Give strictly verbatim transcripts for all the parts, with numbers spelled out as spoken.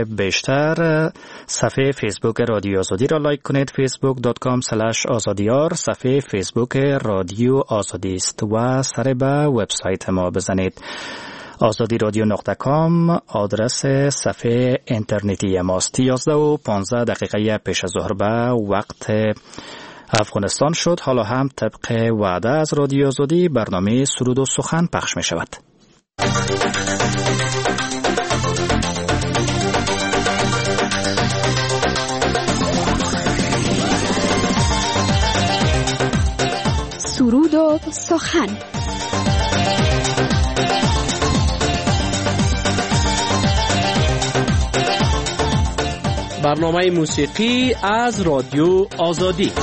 بیشتر صفحه فیسبوک رادیو آزادی را لایک کنید، فیسبوک دات کام اسلش آزادیار صفحه فیسبوک رادیو آزادی است و سر به وبسایت ما بزنید. آزادی رادیو نقطه کام آدرس صفحه اینترنتی ماست. یازده و پانزده دقیقه پیش از ظهر به وقت افغانستان شد. حالا هم طبق وعده از رادیو آزادی برنامه سرود و سخن پخش می شود. سرود و سخن. برنامه موسیقی از رادیو آزادی.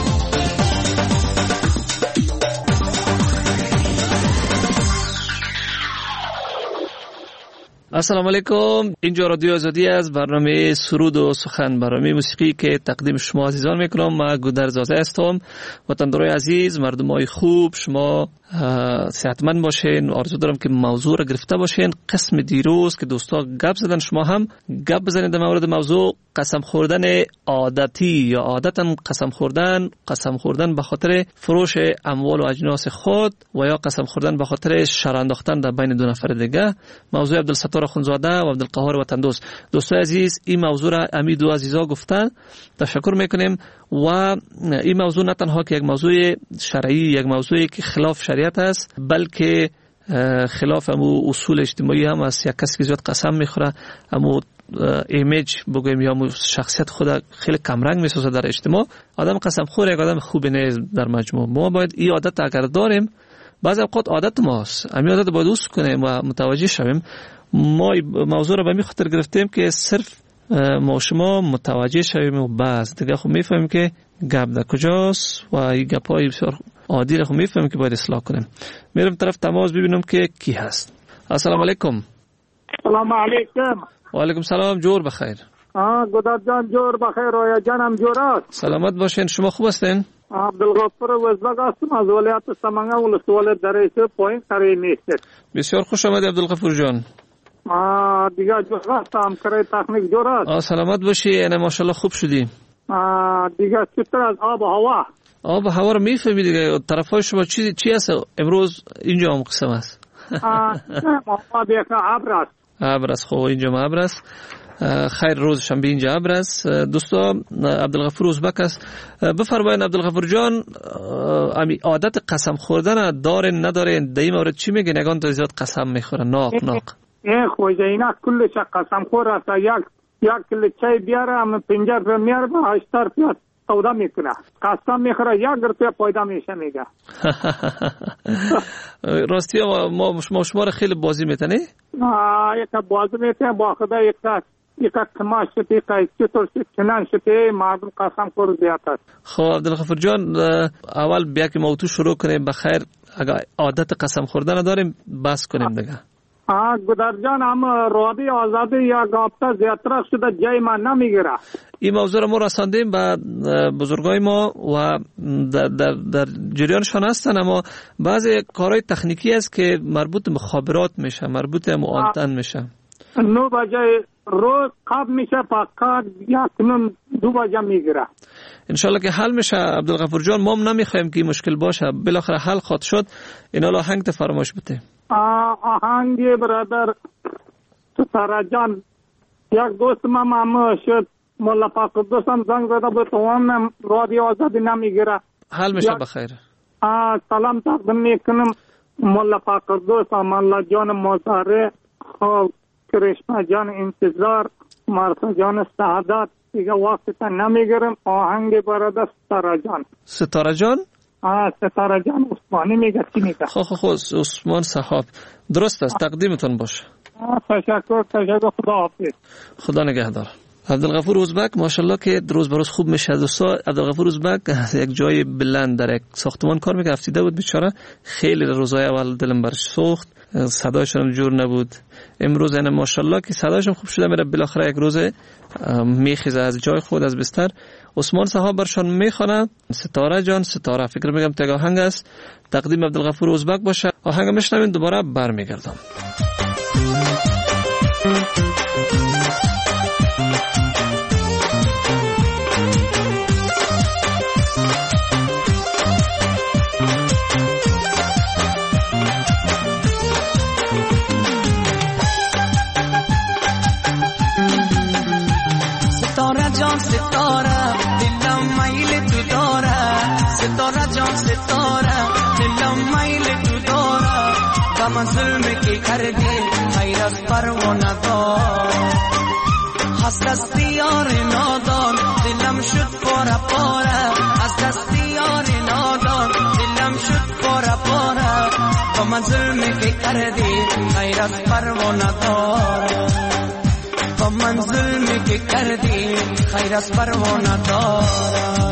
السلام علیکم. اینجا رادیو آزادی از برنامه سرود و سخن، برنامه موسیقی که تقدیم شما عزیزان میکنم. من گودرزاده هستم. وطندارای عزیز، مردمای خوب، شما صحتمند باشین. آرزو دارم که موضوع را گرفته باشین. قسم دیروز که دوستا گپ زدن، شما هم گپ بزنید در مورد موضوع قسم خوردن عادتی یا عادتا قسم خوردن، قسم خوردن به خاطر فروش اموال و اجناس خود و یا قسم خوردن به خاطر شر انداختن در بین دو نفر دیگه. موضوع عبدالستار اخوندزاده و عبدالقهار وطندوست. دوستای عزیز، این موضوع را امی دو عزیزا گفتن، تشکر میکنیم. و این موضوع نه تنها که یک موضوع شرعی، یک موضوعی که خلاف شریعت است، بلکه خلاف امو اصول اجتماعی هم است. یک کسی که زیاد قسم میخوره، امو ایمیج بگویم یا شخصیت خود خیلی کمرنگ میسازه در اجتماع. آدم قسم خور یک آدم خوب نیست در مجموع. ما باید این عادت اگر داریم، بعضی اوقات عادت ماست، همین عادت باید دوست کنیم و متوجه شویم. ما موضوع رو به می خاطر گرفتیم که صرف ما شما متوجه شویم و بس دیگه خب میفهمیم که گپ در کجاست و این گپ‌های بسیار عادی رو خب میفهمیم که باید اصلاح کنیم. میرم طرف تماس ببینم که کی هست. السلام علیکم. سلام علیکم. و علیکم سلام. جور بخیر. آه گودر جان جور بخیر. رویا جانم جور است. سلامت باشین. شما خوب هستین؟ عبدالغفور وزبگ هستم از ولایت سمنگا ولسوالی دریچه پایین قریه نیست. بسیار خوش آمدید عبدالغفور جان. آه دیگه جور است، هم کرای تکنیک جور است. آه سلامت باشی. یعنی ماشاءالله خوب شدی. آه دیگه چطور از آب و هوا؟ آب و هوا رو میفهمی دیگه. طرفای شما چی چی است امروز؟ اینجا هم قسم است. آه آب یک ابر است. ابر است. خب اینجا هم ابر است. خیر، روز شنبه اینجا ابر است. دوستا، عبدالغفور ازبک است. بفرمایید عبدالغفور جان، امی عادت قسم خوردن دارین ندارین؟ در این مورد چی میگین؟ یگان تا زیاد قسم میخورن ناق ناق. ای خوجه اینا کلش قسم خور است. یک یک کلی چای بیاره هم پنجر رو میاره به هشتار پیاد سودا میکنه. قسم میخوره یک روپیه پیدا میشه میگه. راستی ما ما شما رو خیلی بازی میتنی؟ آه یک بازی میتنی با خدا. یک یک کماش شدی که چطور شد چنان شدی مردم قسم خور زیاد است. خب عبدالغفور جان، اول بیا که موضوع شروع کنیم. بخیر، اگر عادت قسم خوردن داریم بس کنیم دیگه. آه گودر جان، هم رادی آزادی یا گابتا زیادتر شده جای ما نمیگیره. این موضوع رو ما رساندیم به بزرگای ما و در, در, در جریانشان هستن، اما بعضی کارهای تکنیکی است که مربوط به مخابرات میشه، مربوط به آنتن میشه. نو بجای روز قبل میشه پاکار یا کنون دو بجا میگیره. انشالله که حل میشه عبدالغفور جان. ما هم نمیخوایم که مشکل باشه، بالاخره حل خواهد شد. اینا آهنگ ته فرمایش بده. آهنگی برادر ستاره جان، یک دوست من مامو شد مولا پاک دوستم زنگ زده بود اون رادیو آزادی نمیگیره. حل میشه بخیر. سلام تقدیم میکنم مولا پاک دوست، مولا جان مزاره، خوب کرشمه جان انتظار، مرسا جان سعادت. دیگه وقت تا نمیگیرم. آهنگ برادر ستاره جان. ستاره جان؟ آه ستاره جان عثمانی میگه چی میگه؟ خو خو خو عثمان صاحب درست است. تقدیمتون باشه. تشکر تشکر. خدا حافظ. خدا نگهدار. عبدالغفور ازبک ماشاءالله که روز به روز خوب میشه. دوستا، عبدالغفور ازبک یک جای بلند در یک ساختمان کار میکنه. افتیده بود بیچاره. خیلی روزای اول دلم برش سوخت. صدایش هم جور نبود. امروز یعنی ماشاءالله که صدایش هم خوب شده. میره بالاخره یک روز میخیزه از جای خود از بستر. عثمان صاحب برشان میخونه. ستاره جان، ستاره فکر میگم تگ آهنگ است. تقدیم عبدالغفور ازبک باشه. آهنگ میشنوین، دوباره برمیگردم. ستاره دلم میل تو داره و من ظلمی که کردی خیر از پروانه داره از دست یار نادان دلم شد پاره پاره از دست یار نادان دلم شد پاره پاره و من ظلمی که کردی خیر از پروانه داره و من ظلمی که کردی خیر از پروانه داره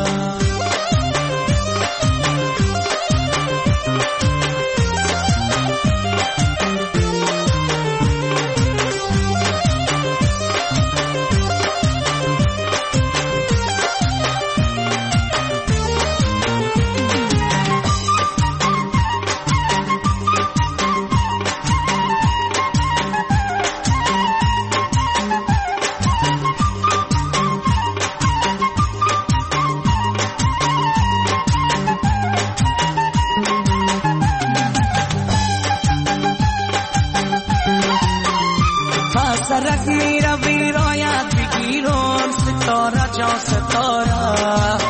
سرک میره ویرایت بگیرم ستاره جان ستاره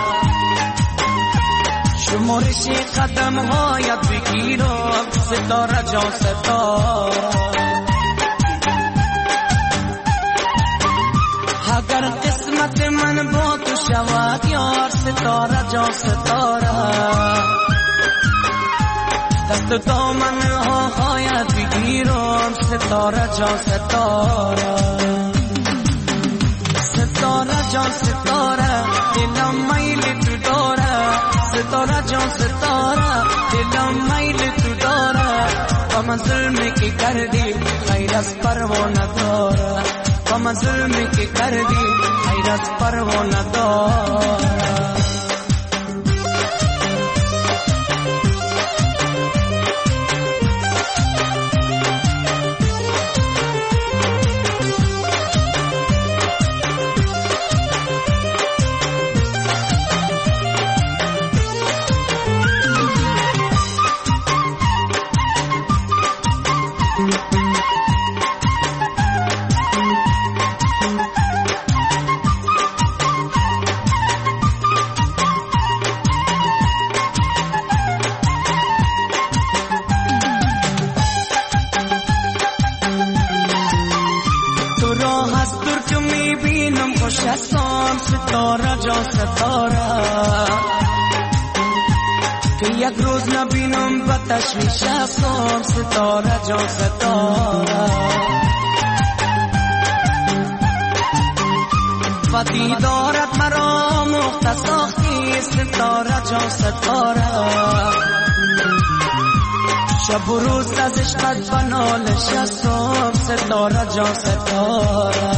شمارش قدم هایت بگیرم ستاره جان ستاره اگر قسمت من با تو شود یار ستاره جان ستاره دست دامن ها هایت بگیرم ستاره جان ستاره ستاره جان ستاره دلم میل تو داره ستاره جان ستاره دلم میل تو داره و من ظلمی که کردی خیر از پروانه داره و من ظلمی که کردی خیر از پروانه داره ستاره جان ستاره که یک روز نبینم با تشویش هستم ستاره جان ستاره و دیدارت مرا مخت ساختی ستاره جان ستاره شب و روز از عشقت و نالش هستم ستاره جان ستاره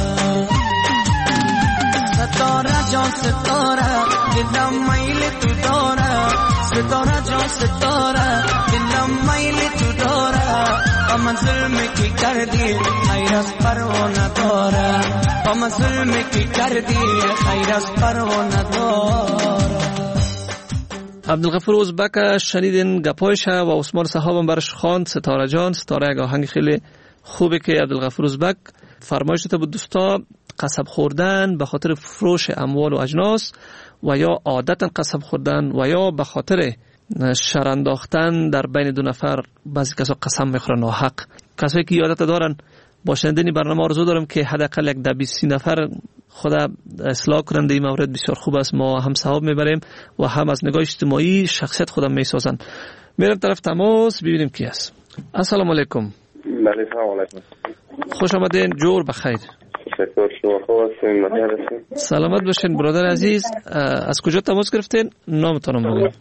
ستاره جان ستاره دلم میل تو داره ستاره جان ستاره دلم میل تو داره و من ظلمی که کردی خیر از پروانه داره و من ظلمی که کردی خیر از پروانه داره. عبدالغفور ازبک شنیدین گپایش و عثمان صحابم برش خواند ستاره جان ستاره. یک آهنگ خیلی خوبه که عبدالغفور ازبک فرمایش داده بود دوستا قصب خوردن به خاطر فروش اموال و اجناس و یا عادتا قصب خوردن و یا به خاطر شرانداختن در بین دو نفر بعضی کسا قسم میخورن ناحق. کسایی که عادت دارن با شنیدن برنامه آرزو دارم که حداقل یک ده بیست نفر خدا اصلاح کنن. در این مورد بسیار خوب است، ما هم ثواب میبریم و هم از نگاه اجتماعی شخصیت خودم میسازن. میرم طرف تماس ببینیم کی است. السلام علیکم. بله سلام علیکم. خوش آمدین، جور بخیر. شکر شما خوب هستین؟ مهیا هستین؟ سلامت باشین برادر عزیز. از کجا تماس گرفتین؟ نامتونم بگوین.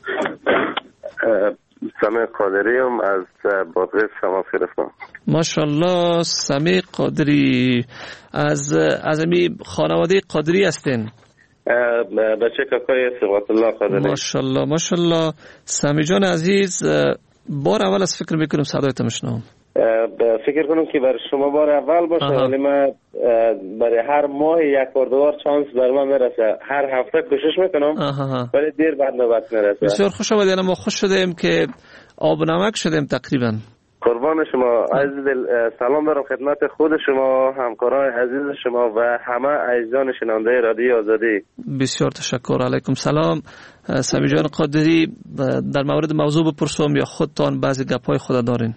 سمیع قادری ام از بادغیس تماس گرفتم. ماشاءالله سمیع قادری. از از امی خانواده قادری هستین؟ بچه کاکای صبغت الله قادری. ماشاءالله ماشاءالله. سمیع جان عزیز، بار اول از فکر میکنم صدایت میشنوم. فکر کنم که برای شما بار اول باشه، ولی من برای هر ماه یک بار دو بار چانس بر من میرسه. هر هفته کوشش میکنم ولی دیر بعد نوبت میرسه. بسیار خوش آمدید. ما خوش شدیم که آب و نمک شدیم تقریبا. قربان شما عزیز دل، سلام دارم خدمت خود شما، همکارای عزیز شما و همه عزیزان شنونده رادیو آزادی. بسیار تشکر. علیکم سلام. سمی جان قادری، در مورد موضوع بپرسم یا خودتان بعضی گپ‌های خود دارین؟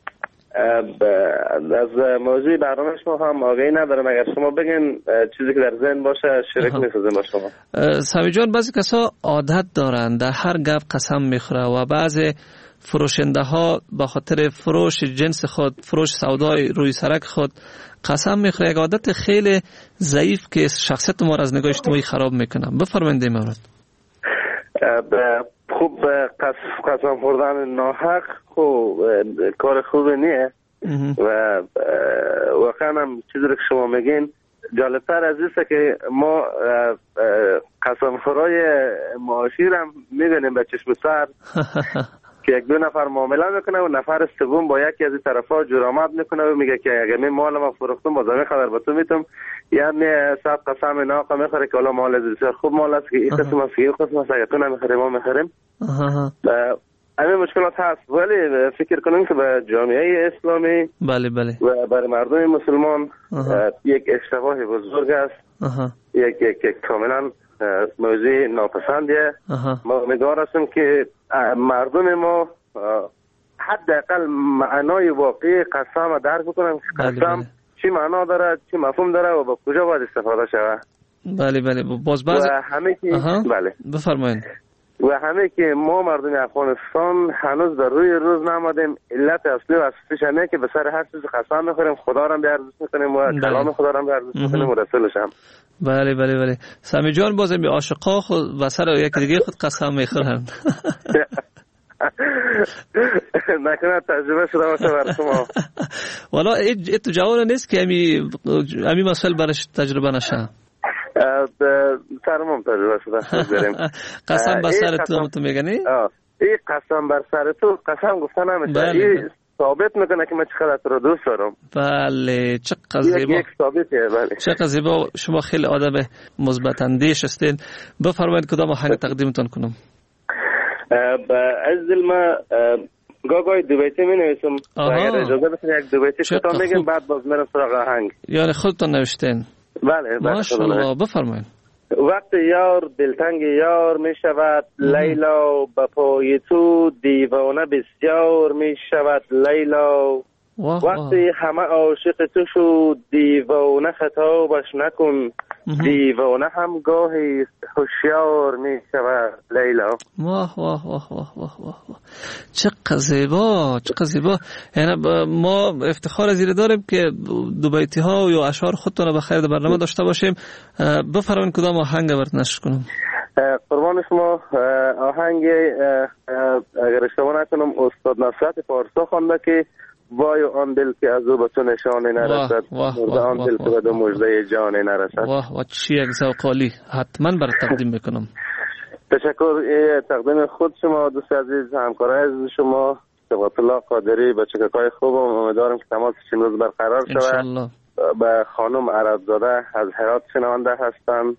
از موضوع برنامه شما هم آگاهی ندارم، اگر شما بگین چیزی که در ذهن باشه شریک می‌سازم با شما. سمی جان، بعضی کسا عادت دارن در هر گپ قسم میخوره و بعضی فروشنده ها به خاطر فروش جنس خود، فروش سودای روی سرک خود قسم میخوره. یک عادت خیلی ضعیف که شخصیت ما را از نگاه اجتماعی خراب میکنه. بفرمایید در مورد. خوب قسم خوردن ناحق خوب کار خوبی نیه و واقعا هم چیزی که شما میگین جالبتر از اینه که ما قسم خورای معاشی هم میبینیم به چشم سر که یک دو نفر معامله میکنه و نفر سوم با یکی از این طرفا جرامت میکنه و میگه که اگه من مال ما فروختم با زمین خبر با تو میتم، یعنی صد قسم ناقه میخوره که حالا مال بسیار خوب مال است که این قسم است که این قسم است، اگه تو نمیخوری ما میخوریم. همین مشکلات هست، ولی فکر کنیم که به جامعه اسلامی بله بله و برای مردم مسلمان یک اشتباه بزرگ است، یک یک کاملا موضوع ناپسندیه. ما امیدوار هستیم که مردم ما حداقل معنای واقعی قسم درک بکنن که قسم چی معنا داره، چی مفهوم داره و با کجا باید استفاده شود. بله بله. باز باز و همه که بله بفرمایید. و همه که ما مردم افغانستان هنوز در روی روز نمادیم. علت اصلی و اساسیش همه که به سر هر چیز قسم میخوریم، خدا را بیارزش میکنیم و کلام خدا را بیارزش میکنیم و رسولش هم. بله بله بله. سمی جان بازم به عاشقا خود و سر یک دیگه خود قسم میخورن. نکنه تجربه شده باشه بر شما. والا این تو جوان نیست که امی امی مسئله برش تجربه نشه. سرمون تجربه شده. قسم بر سر تو تو میگنی؟ این قسم بر سر تو قسم گفتن نمیشه. این ثابت میکنه که من چقدر تو رو دوست دارم. بله چقدر زیبا. یک ثابتیه. بله چقدر زیبا. شما خیلی آدم مثبت اندیش هستین. بفرمایید کدام آهنگ تقدیمتون کنم؟ از دل ما گاگای دو بیتی می نویسم. اگر اجازه بدید یک دو بیتی خودتون میگم بعد باز میرم سراغ آهنگ. یعنی خودتون نوشتین؟ بله. ماشاءالله. بفرمایید. وقت یار دلتنگ یار می شود لیلا، به پای تو دیوانه بسیار می شود لیلا. وقتی همه عاشق تو شد دیوانه خطابش نکن، دیوانه هم گاهی هوشیار می شود لیلا. واه واه واه واه واه واه. چقدر زیبا، چقدر زیبا. یعنی ما افتخار از این داریم که دو بیتی ها یا اشعار خودتون رو به خیر برنامه داشته باشیم. بفرمایید کدام آهنگ برات نشر کنم؟ قربان شما آهنگ اگر اشتباه نکنم استاد نصرت پارسا خوانده که وای آن دل که از او به تو نشانه نرسد، مرده آن دل که به دو مژده جانه نرسد. واه واه چی یک ذوق عالی. حتما برات تقدیم میکنم. تشکر. تقدیم خود شما دوست عزیز، همکارای عزیز شما صبغت الله قادری، بچگکای خوبم. امیدوارم که تماس امروز برقرار شود. انشالله. به خانم عربزاده از هرات شنونده هستم.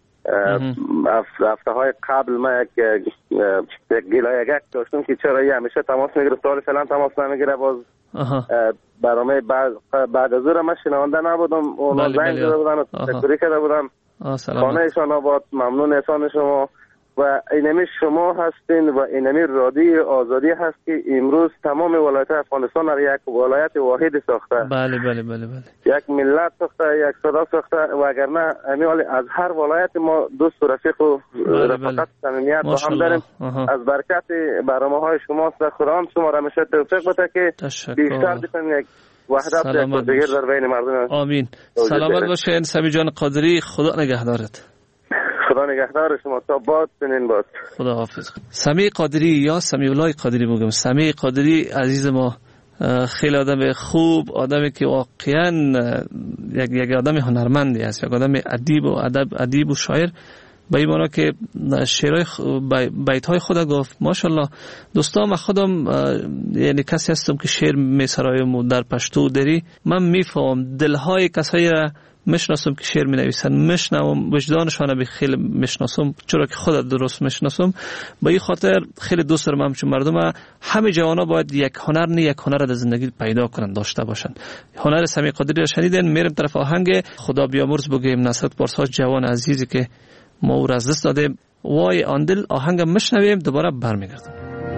هفته های قبل ما یک یک گلایگک داشتم که چرا یه همیشه تماس میگیره، سال فعلا تماس نمیگیره. باز برنامه بعد بعد از اون من شنونده نبودم، اونا زنگ زده بودن و تشکری کرده بودم. خانه ایشان آباد. ممنون احسان شما و اینمی شما هستین و اینمی رادیو آزادی هست که امروز تمام ولایت افغانستان را یک ولایت واحد ساخته. بله بله بله بله. یک ملت ساخته، یک صدا ساخته و اگر نه امیالی از هر ولایت ما دوست و رفیق و رفاقت صمیمیت با هم داریم. از برکت برنامه‌های شما و خدا شما را همیشه توفیق بده که بیشتر بتونیم یک وحدت دیگر در بین مردم. آمین. سلامت باشین سمی جان قادری. خدا نگهدارت. خدا نگهدار شما تا باد سنین باد. خدا حافظ. سمی قادری یا سمی الله قادری بگم. سمی قادری عزیز ما خیلی آدم خوب، آدمی که واقعا یک یک آدم هنرمندی است، یک آدم ادیب و ادب ادیب و شاعر. به این معنی که شعرهای بیت‌های خود گفت. ماشاءالله. دوستان من خودم یعنی کسی هستم که شعر میسرایم و در پشتو دری من میفهم دلهای کسایی را میشناسم که شعر می نویسن، میشنوم وجدانشان به خیلی میشناسم، چرا که خودت درست میشناسم. با این خاطر خیلی دوست دارم همچون مردم همه جوانا باید یک هنر نه یک هنر در زندگی پیدا کنن، داشته باشن. هنر سمیع قادری را شنیدین. میرم طرف آهنگ خدا بیامرز بگیم نصرت پارسا جوان عزیزی که ما او را از دست دادیم. وای آن دل آهنگ میشنویم، دوباره برمیگردم.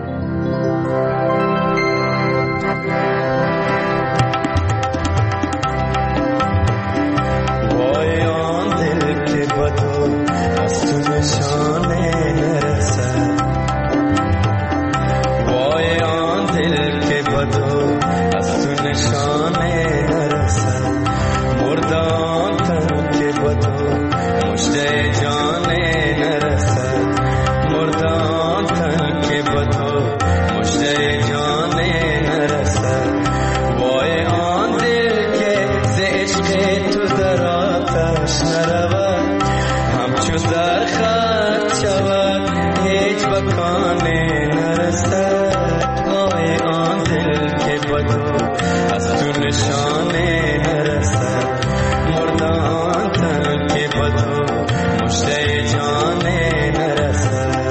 وای آن دل که با تو از تو نشانه نرسد، وای آن دل که با تو از تو نشانه نرسد، مردان تن که با تو مشته جانه نرسد، مردان تن که با تو مشته جانه نرسد. وای آن دل که ز عشق تو در آتش نرود، همچو در خط شود هیچ بکانه نرسد. وای آن دل که با تو از تو نشانه نرسد، مردان تن که با تو مشته جانه نرسد.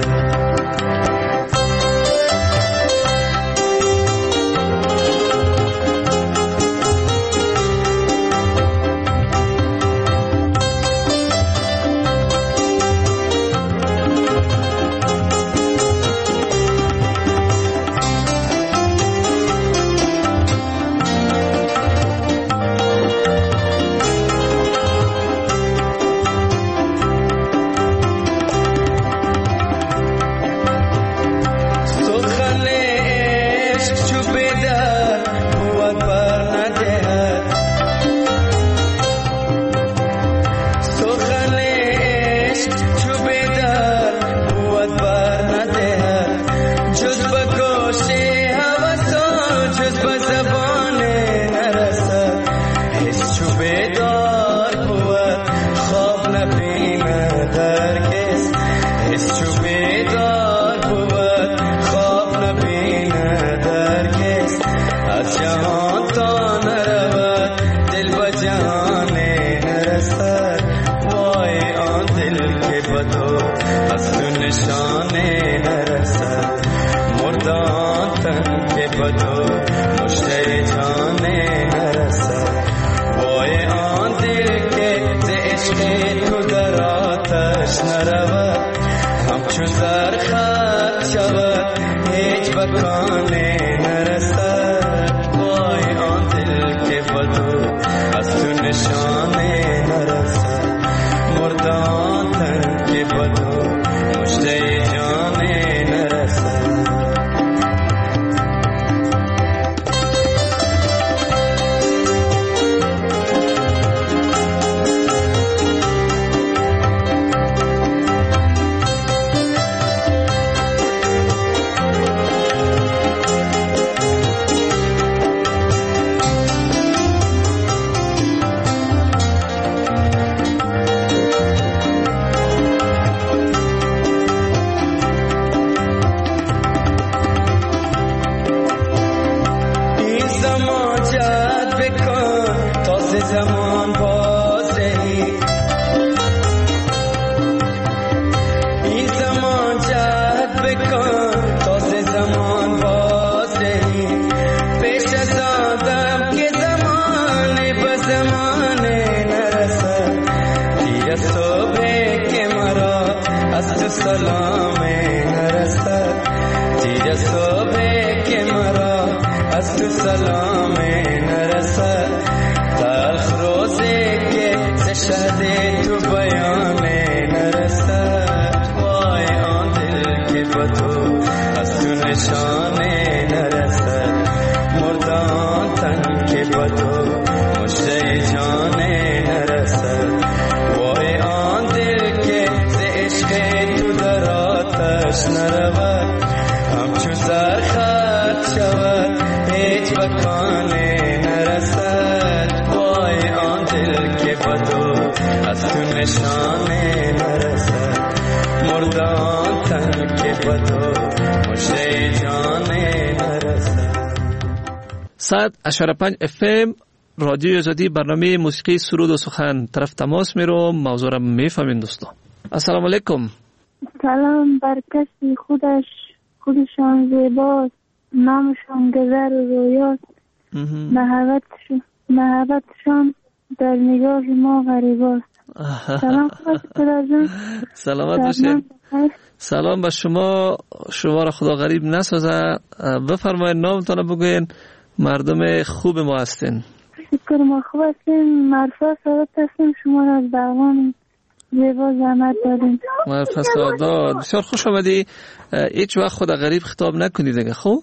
صد اشاره پنج اف ام رادیو آزادی برنامه موسیقی سرود و سخن طرف تماس میرم، موضوع را میفهمین دوستان. السلام علیکم. سلام بر کسی خودش خودشان زیباست، نامشان گذر و رویاست، محبتشان محبتشان در نگاه ما غریباست. سلام خدا جان. سلامت باشین. سلام به شما. شما را خدا غریب نسازه. بفرمایید نامتان بگوین، مردم خوب ما هستین. شکر ما خوب هستین. مرفا سعادت هستیم، شما را از بغلان زیبا زحمت داریم. مرفا سعادت بسیار خوش آمدی. هیچ وقت خدا غریب خطاب نکنید دیگه. خوب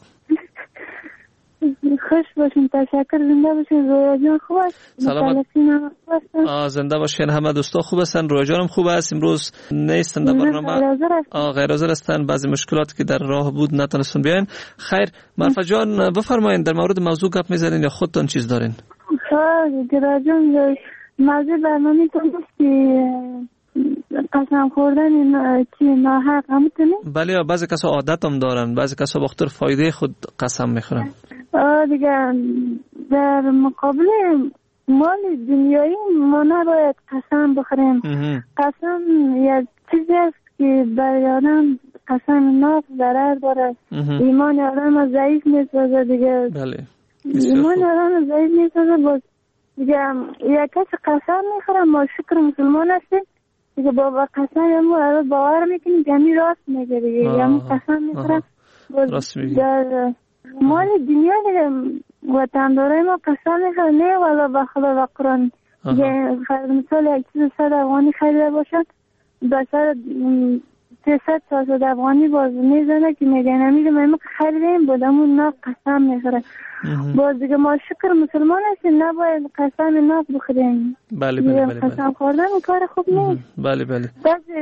خوش باشین. تشکر. زنده باشین. رویا جان خوب است؟ سلامت. آه زنده باشین. همه دوستا خوب هستن. رویا جانم خوب است. امروز نیستن در برنامه. آه غیر حاضر هستن. بعضی مشکلات که در راه بود نتونستن بیاین. خیر مرفا جان بفرمایید در مورد موضوع گپ میزنین یا خودتون چیز دارین؟ ها گرا جان موضوع برنامه تو که قسم خوردن چی ناحق همتونه؟ بله بعضی کسا عادت هم دارن، بعضی کسا بخاطر فایده خود قسم میخورن. آه دیگه در مقابل مال دنیایی ما نباید قسم بخوریم. قسم یک چیزی است که برای آدم قسم ناف ضرر داره. ایمان آدم ضعیف میسازه دیگه. بله ایمان آدم ضعیف میسازه. باز دیگه یک کسی قسم میخوره ما شکر مسلمان هستیم دیگه با قسم همون باور میکنیم یعنی راست میگه دیگه یعنی قسم میخوره راست میگه. در مال دنیا دیگه وطن داره ما قسم میخوره نه والا به خدا و قرآن دیگه فرض مثال یک چیز صد افغانی خریده باشد به سر سیصد سیصد افغانی باز میزنه که میگه نمیگه ما خریدیم بودمون نه قسم میخوره. باز دیگه ما شکر مسلمان هستیم نباید قسم ناف بخوریم. بله بله بله. قسم خوردن کار خوب نیست. بله بله. بعضی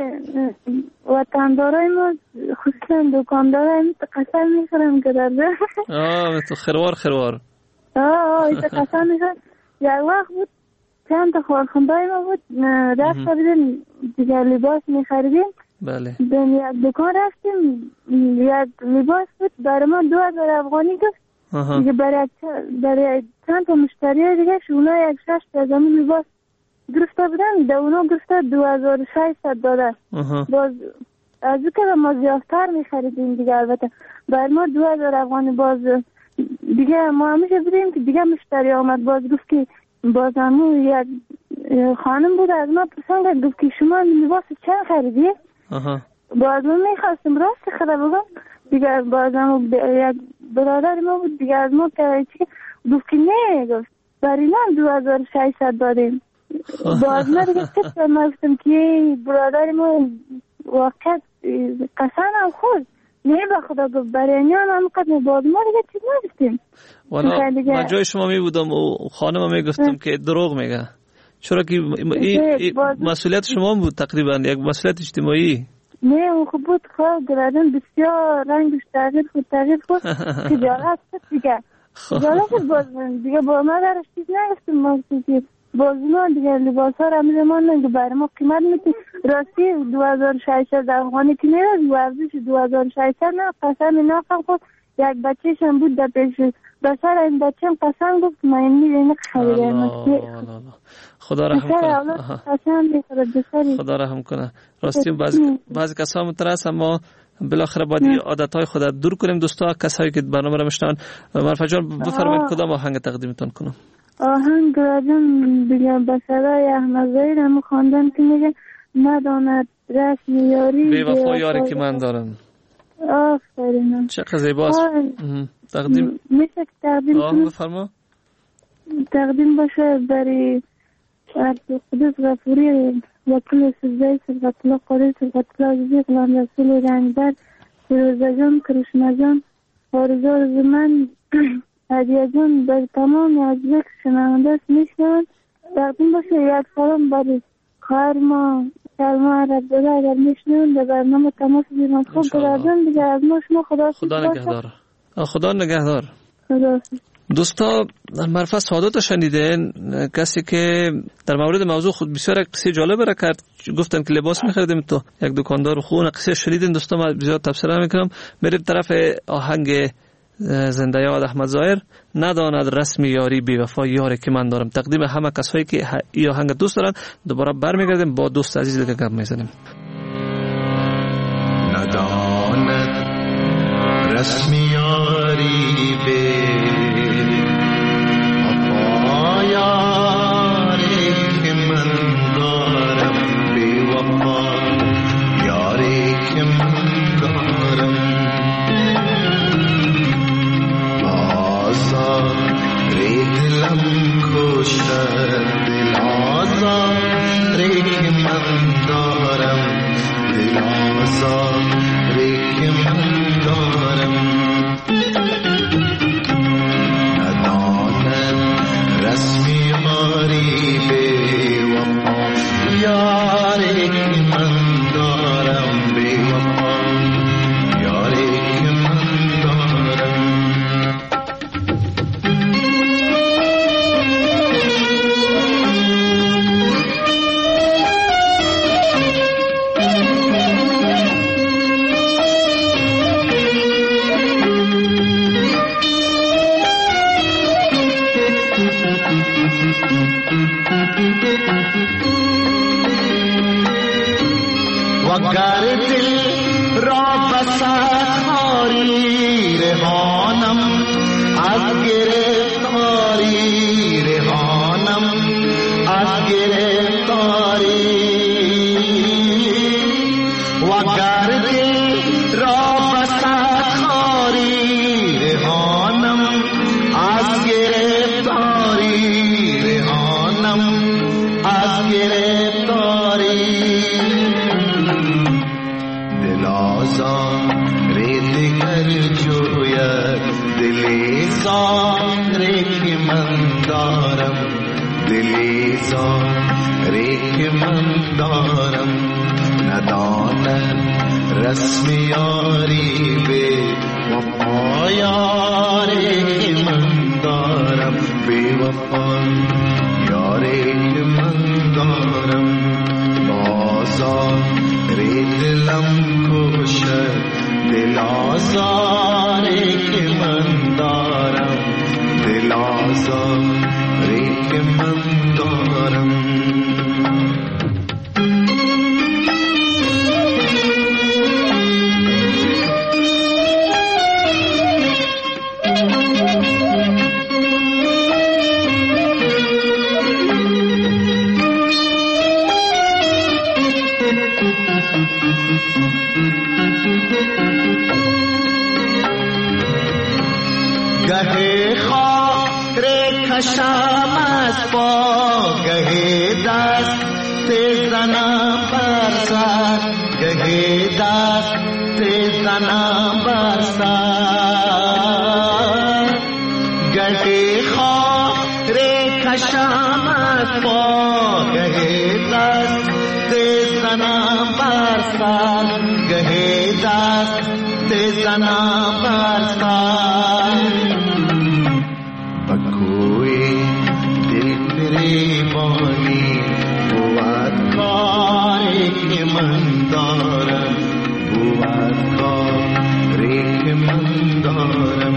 وطندارای ما خصوصا دکاندارای قسم میخورن که در آه تو خروار خروار. آه ایتا قسم میخورن. یک وقت بود چند تا خورخندای ما بود رفت بودیم دیگه لباس میخریدیم. بله. به یک دکان رفتیم یک لباس بود برای ما دو هزار افغانی گفت. دیگه برای برای چند تا مشتری دیگه اونا یک شش تا زمین لباس گرفته بودن ده اونا گرفته دو هزار و ششصد داده. باز از او که ما زیادتر میخریدیم دیگه البته بر ما دو هزار افغانی. باز دیگه ما همیشه بودیم که دیگه مشتری آمد باز گفت که باز همون یک خانم بود از ما پسند گفت که شما لباس چند خریدی؟ باز ما میخواستیم راست خدا بگم دیگه باز هم یک برادر ما بود دیگه از ما که گفت که نه گفت برای من دو هزار و ششصد دادیم. باز ما دیگه چطور ما گفتم که برادر ما واقعا قسم هم خود نه به خدا گفت برای نیم هم قدم باز ما دیگه چیز نگفتیم. والا من جای شما می بودم و خانم می گفتم که دروغ میگه چرا که این مسئولیت شما بود تقریبا یک مسئولیت اجتماعی. نه اون خوب بود خواه گردن بسیار رنگش تغییر خود تغییر خود خجالت شد دیگه خجالت شد باز دیگه با ما درش چیز نگفتیم ما که باز ما دیگه لباس ها را میده ما نگه برای ما قیمت میتی راستی دو هزار و ششصد افغانی که نیرد ورزش دو هزار و ششصد نه قسم ناقم خود یک بچهش هم بود در پیش بسر این بچه هم قسم گفت ما این میده اینه خریده خدا رحم کنه. خدا رحم کنه. راستی بعضی بعضی کسا مترس اما بالاخره باید عادتهای خود دور کنیم. دوستا کسایی که برنامه را میشنون مرفا جان بفرمایید کدام آهنگ تقدیمتون کنم؟ آهنگ راجم دیگه به صدای احمد زاهد هم خواندن که میگه نداند رسم یاری بی وفا یاری که من دارم. آفرین چقدر زیباست. تقدیم میشه تقدیم کنم؟ بفرما. تقدیم باشه برای عبدالقدس غفوری وکیل سزای صفت الله قادر صفت الله عزیزی غلام رسول رنگبر فیروزه جان کرشمه جان آرزو آرزو من هدیه جان بر تمام از یک شنونده میشنوند. تقدیم باشه یک سلام برای خواهر ما سلما عرب زاده اگر میشنوند در برنامه تماس بیرون خوب برادران دیگه از ما شما خدا خدا نگهدار. خدا نگهدار. خدا دوستا مرفا سعادت شنیدین کسی که در مورد موضوع خود بسیار قصه جالب را کرد. گفتن که لباس می‌خریدیم تو یک دکاندار خون قصه شنیدین دوستا. من بسیار تفسیر نمی‌کنم. بریم طرف آهنگ زنده یاد احمد ظاهر. نداند رسم یاری بی وفا یاری که من دارم. تقدیم همه کسایی که این آهنگ دوست دارن. دوباره برمیگردیم با دوست عزیز دیگه گپ میزنیم. نداند رسم یاری بی وفا یاری که من دارم بی وفا یاری که من دارم آزار دلم کشد دل آزار که من دارم دل آزار که من دارم ندانم رسم یاری بی وفا یاری که من دارم بی وفا یاری که من دارم وگر دل را بسخاری رهانم از گرفتاری رهانم از گرفتاری وگر دل را بسخاری رهانم از گرفتاری رهانم از گرفتاری دیگر جوید دلی زاری که من دارم دلی زاری که من دارم ندانم رسم یاری بی وفا یاری که من دارم بی وفا یاری که من دارم بازار دلم کشد دل آزاری که من دارم دل آزاری که من دارم گهی خاطر کشم از پا گهی دست زنم بر سر گهی دست زنم بر سر گهی خاطر کشم از پا گهی دست زنم بر سر گهی دست زنم بر سر بکوی دل فریبانی بود کاری که من دارم بود کاری که من دارم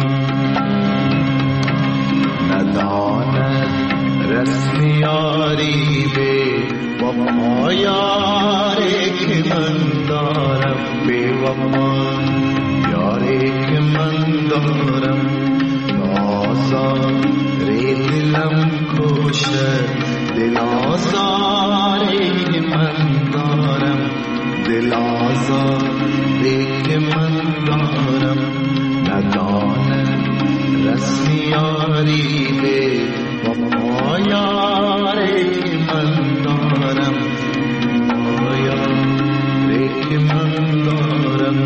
نداند رسم یاری بی وفا یاری که من دارم بی وفا یاری که من دارم آزاری دلم کشد دل آزاری که من دارم دل آزاری که من دارم ندانم رسم یاری بی وفا یاری که من دارم یاری که من دارم.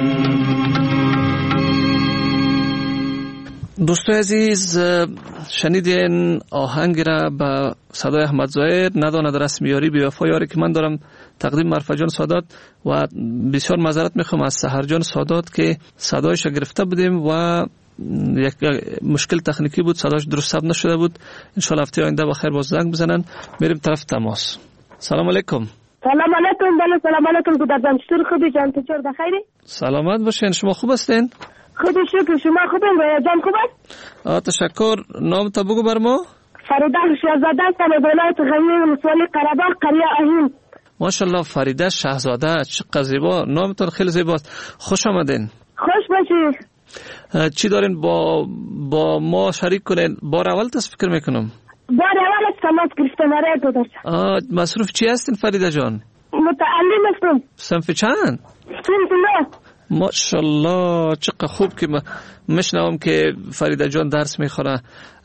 دوستای عزیز، شنیدین آهنگ را به صدای احمد ظاهر نداند رسم یاری بی وفا یاری که من دارم، تقدیم مرفع جان سادات. و بسیار معذرت میخوام از سحر جان سادات که صدایش گرفته بودیم و یک مشکل تکنیکی بود، صداش درست ثبت نشده بود. ان شاء الله هفته آینده با خیر باز زنگ بزنن. میریم طرف تماس. سلام علیکم. سلام علیکم. بله سلام علیکم. گودرزم چطور خوبی جان؟ تو چطور بخیری؟ سلامت باشین. شما خوب هستین؟ خود شکر. شما خوبین رویا جان؟ خوب است؟ تشکر. نام تا بگو بر ما. فریده شهزاده هستم از ولایت غنی ولسوالی قره‌باغ قریه اهین. ماشاءالله فریده شهزاده، چقدر زیبا، نامتون خیلی زیباست. خوش آمدین. خوش باشید. چی دارین با با ما شریک کنین؟ بار اول تست فکر میکنم. بار اول است تماس گرفتم. آره داداش. آه مصروف چی هستین فریده جان؟ متعلم هستم. صنف چند؟ صنف نه. ماشاءالله چقدر خوب که میشنوم که فریده جان درس میخوره.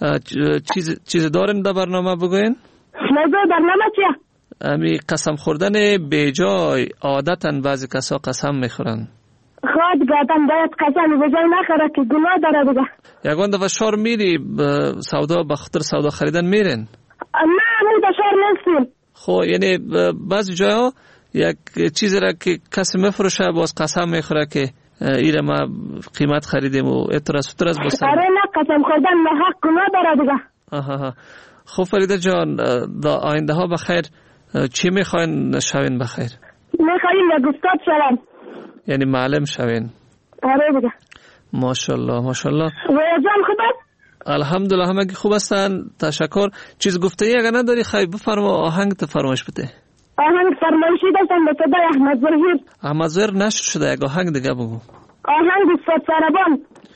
چیز چیز دارین در برنامه بگوین؟ موضوع برنامه چیه؟ امی قسم خوردن به جای. عادتاً بعضی کسا قسم میخورن. خود گفتم باید قسم به جای نخوره که گناه داره دیگه. یگان دفعه شار میری سودا به خاطر سودا خریدن میرین؟ نه من به شار نستیم. خب یعنی بعضی جاها یک چیزی را که کسی میفروشه باز قسم میخوره که ایره ما قیمت خریدیم و اترس اترس بسر. آره نه قسم خوردن نه حق گناه داره دیگه. آها. خب فریده جان دا آینده ها بخیر چی میخواین شوین بخیر؟ میخوایم یک استاد شویم. یعنی معلم شوین؟ آره دیگه. ماشاءالله ماشاءالله. رویا جان خوب است؟ الحمدلله همگی خوب هستن. تشکر. چیز گفته ای اگر نداری خواهی بفرما آهنگ تفرمایش بده. آهنگ فرمایشی داشتم به صدای احمد ظهیر. احمد ظهیر نشر شده، یک آهنگ دیگه بگو. آهنگ ساربان.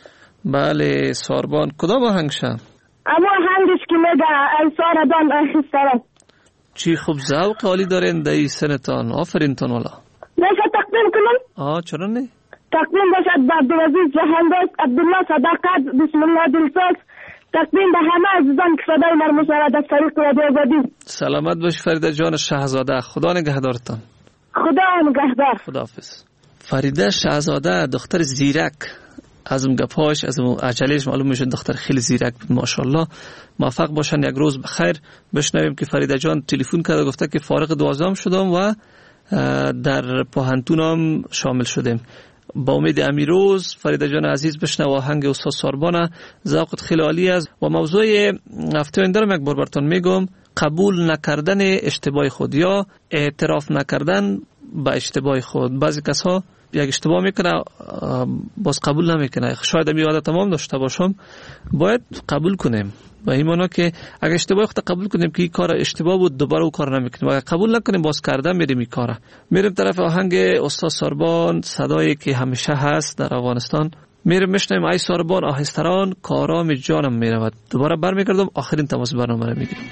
بله ساربان. کدام آهنگ شم؟ اما آهنگش که میگه ای ساربان ای ساربان. چی خوب ذوق عالی دارین دایی سنتان. آفرین تون والا. میشه تقدیم کنم؟ آه چرا نه؟ تقدیم باشد به عبدالعزیز جهاندوست، عبدالله صداقت، بسم الله دلسوز. تقدیم به همه عزیزان که صدای ما مشاهده از طریق رادیو آزادی. سلامت باش فریده جان شهزاده. خدا نگهدارتان. خدا نگهدار. خداحافظ. فریده شهزاده دختر زیرک. از اون گپاش از اون عجلهش معلوم میشه دختر خیلی زیرک بود ماشاءالله. موفق باشن. یک روز بخیر. بشنویم که فریده جان تلفن کرده گفته که فارغ دوازدهم شدم و در پوهنتونم شامل شدم. با امید امیروز فریده جان عزیز بشنو آهنگ استاد ساربانه. ذوقت خیلی عالی است و موضوع هفته آینده رو یک بار براتون میگم. قبول نکردن اشتباه خود یا اعتراف نکردن به اشتباه خود. بعضی کسا یک اشتباه میکنه باز قبول نمیکنه. شاید می عادت تمام داشته باشم. باید قبول کنیم و این معنی که اگه اشتباه خود قبول کنیم که این کار اشتباه بود دوباره اون کار نمیکنیم. اگه قبول نکنیم باز کردن میریم این کاره. میریم طرف آهنگ استاد ساربان، صدایی که همیشه هست در افغانستان. میریم میشنیم ای ساربان آهستران کارام جانم میرود. دوباره برمیگردم آخرین تماس برنامه رو میگیرم.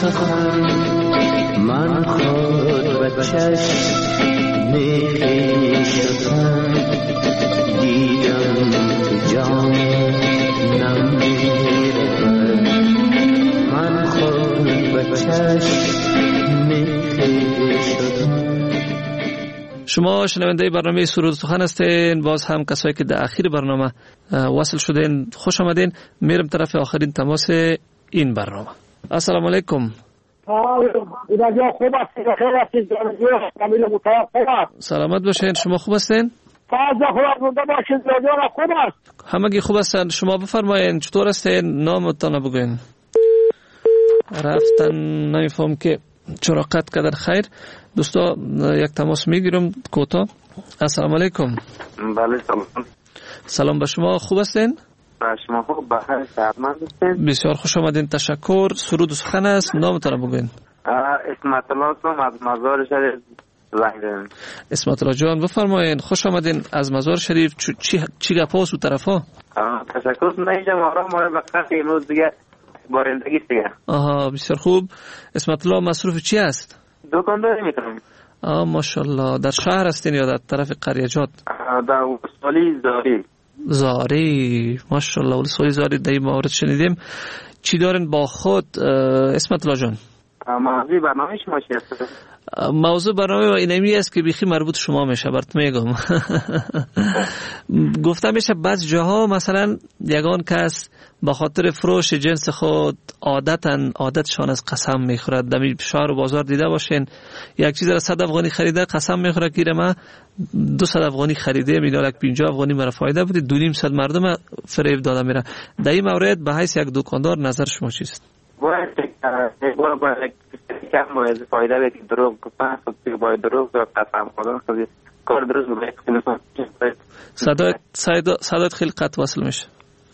سخن من خود به چشم میخیشتم دیدم که جان نمیره من خود به چشم میخیشتم. شما شنونده برنامه سرود سخن هستین. باز هم کسایی که در اخیر برنامه وصل شدین خوش آمدین. میرم طرف آخرین تماس این برنامه. السلام علیکم. سلامت باشین. شما خوب هستین؟ همگی خوب هستن. شما بفرمایین چطور هستین؟ نامتان بگوین. رفتن نمیفهم که چرا قطع کردن. خیر دوستا یک تماس میگیرم کوتاه. السلام علیکم. بله سلام. سلام به شما. خوب هستین؟ به شما خوب بخیر سلامت هستین؟ بسیار خوش آمدین. تشکر. سرود و سخن است. نامتان بگوین. اسمت الله هستم از مزار شریف زنگ زدم. اسمت الله جان بفرمایین. خوش آمدین از مزار شریف. چی چی گپاست و طرفا؟ تشکر. نمیجم آرام ما بخیر امروز دیگه بارندگی دیگه. آها بسیار خوب. اسمت الله مصروف چی است؟ دکانداری میکنم. آه ماشاءالله. در شهر هستین یا در طرف قریجات؟ در ولسوالی زاری. زاری ماشاءالله. ولسوالی زاری در این مورد شنیدیم. چی دارین با خود اسمت الله جان؟ موضوع برنامه شما چی است؟ موضوع برنامه و اینمی است که بیخی مربوط شما میشه. برات میگم گفتم میشه بعض جاها مثلا یگان کس با خاطر فروش جنس خود عادتاً عادتشان از قسم میخورد. دمی شهر و بازار دیده باشین یک چیز را صد افغانی خریده قسم میخوره که ما دو صد افغانی خریده میداره که پنجاه افغانی مرا فایده بوده دو نیم صد مردم فریب داده میره. در این مورد به حیث یک دکاندار نظر شما چیست؟ باید باید باید کم باید فایده بگید دروغ گفتن خود باید دروغ و قسم خودن خودی کار درست بگید. صدایت صدایت خیلی قطع وصل میشه.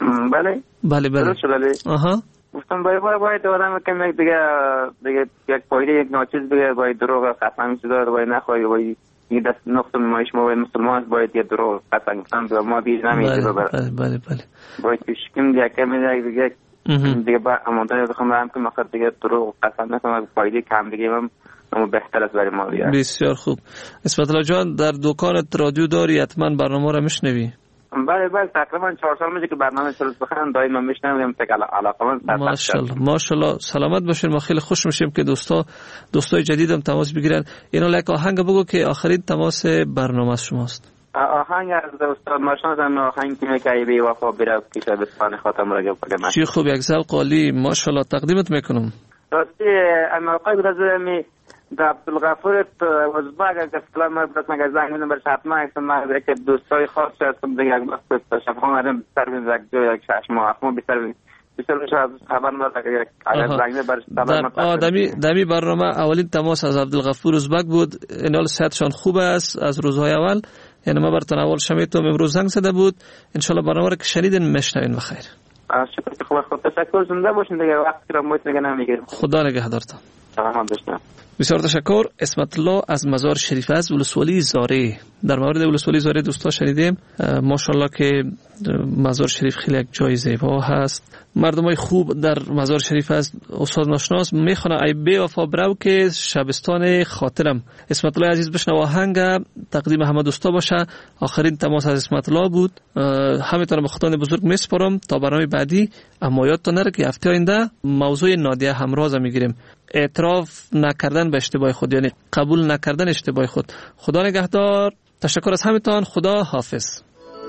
بله بله بله درست شده. آها گفتم باید باید باید آدم کم یک دیگه دیگه یک فایده یک ناچیز بگید باید دروغ و قسم شده باید نخواهی باید این دست نقطه نمایش ما باید مسلمان باید یه دروغ قسم گفتم ما بیش نمیشه ببر. بله بله بله باید پیشکم دیگه کم دیگه دیگه با امانتای بخوام برم که مخاطر دیگه دروغ قسم نکنم فایده کم دیگه من اما بهتر است برای ما دیگه. بسیار خوب. اسمت الله جان در دکانت رادیو داری حتما برنامه را میشنوی؟ بله بله تقریبا چهار سال میشه که برنامه سرود سخن دائما میشنوم تا علاقه‌مند. ماشاءالله ماشاءالله. سلامت باشین. ما خیلی خوش میشیم که دوستا دوستای جدیدم تماس بگیرن. اینا لک آهنگ بگو که آخرین تماس برنامه شماست. آهنگ از استاد ماشان آهنگ که میگه بی وفا بره که شبستان خاتم را گفت. چی خوب یک ذوق عالی ماشاءالله تقدیمت میکنم. راستی اما آقای گذر در عبدالغفور ازباگ که فلان ما برات مگه زنگ میدم برش حتما اکسن ما که دوستای خاص هستم دیگه یک وقت شبخان هرم بسر بین یک جو یک شش ماه اخمو بسر بین بسر بشه از خبر نداره که اگر زنگ میدم برش خبر نداره. دمی برنامه اولین تماس از عبدالغفور ازباگ بود. انال صحتشان خوب است از روزهای اول. یعنی ما براتون اول شمیتم امروز زنگ زده بود. انشالله برنامه را که شنیدین مشنوین بخیر. شکر که خوب خود تشکر. زنده باشین دیگه وقتی را مویت نگه نمیگیرم. خدا نگهدارتان. سلامت باشین. بسیار تشکر. اسمت الله از مزار شریف از ولسوالی زاره. در مورد ولسوالی زاره دوستا شنیدیم. ماشاءالله که مزار شریف خیلی یک جای زیبا هست. مردمای خوب در مزار شریف از استاد ناشناس میخونه ای بی وفا برو که شبستان خاطرم. اسمت الله عزیز بشنو آهنگ تقدیم همه دوستا باشه. آخرین تماس از اسمت الله بود. همتون به خدای بزرگ میسپارم تا برنامه بعدی. اما یادتون نره که هفته آینده موضوع نادیه همراز میگیریم. اعتراف نکردن به اشتباه خود یعنی قبول نکردن اشتباه خود. خدا نگهدار. تشکر از همتان. خدا حافظ.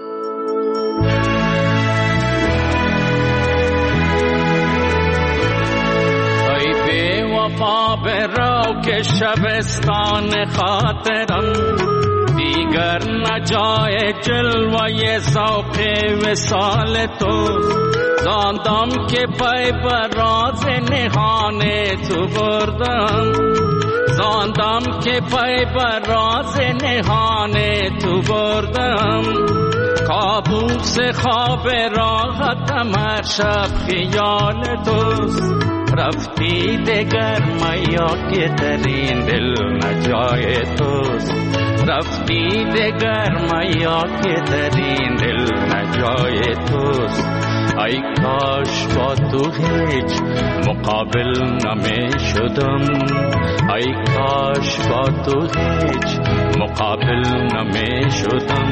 ای بی وفا برو که شبستان خاطرم دیگر نجای جلوه ذوق وصال تو زاندم که پای بر راز نهان تو بردم زاندم که پای بر راز نهان تو بردم کابوس خواب راحتم هر شب خیال توست رفتی دگر میا که ترین دل نجای توست رفتی دگر میا که ترین دل نجای توست ای کاش با تو هیچ مقابل نمی شدم، ای کاش با تو هیچ مقابل نمی شدم.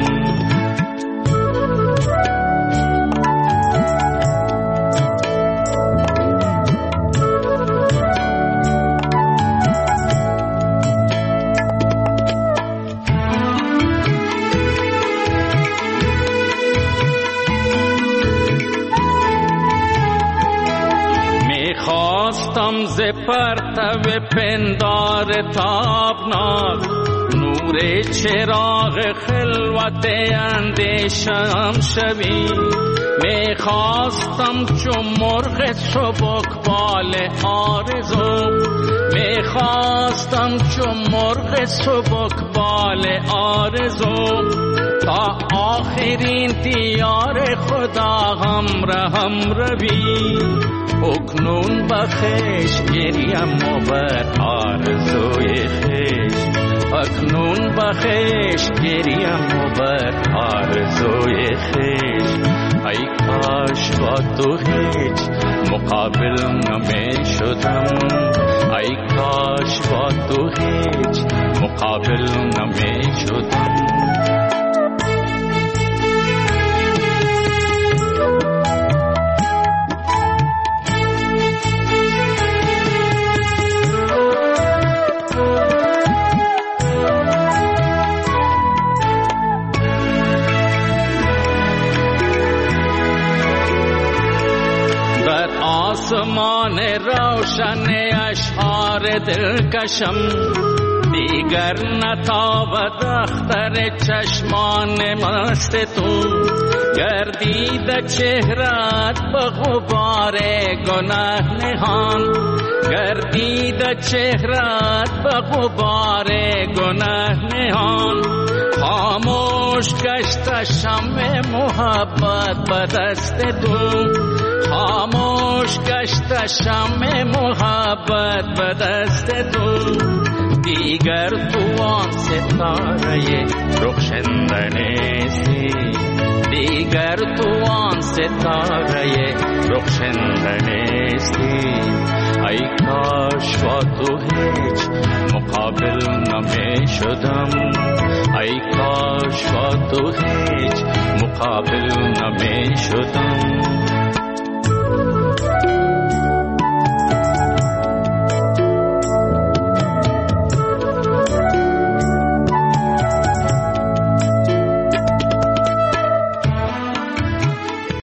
خواستم ز پرتو پندار تابناک نور چراغ خلوت اندیشم شوی. می خواستم چون مرغ سبکبال آرزو، می خواستم چون مرغ سبکبال آرزو تا آخرین دیار خدا همراهم روی. اکنون بخش گریم و بر آرزوی خیش، اکنون بخش گریم و بر آرزوی خیش. ای کاش با تو هیچ مقابل نمی شدم، ای کاش با تو هیچ مقابل نمی شدم. آسمان روشن اشعار دلکشم دیگر نتابد اختر چشمان مست تو. گردید چهرت به غبار گناه نهان، گردید چهرت به غبار گناه نهان. خاموش گشت شمع محبت به دست تو، خاموش گشت شمع محبت به دست تو. دیگر تو آن ستاره رخشنده نیستی، دیگر تو آن ستاره رخشنده نیستی. ای کاش با تو هیچ مقابل نمی شدم، ای کاش با تو هیچ مقابل نمی شدم.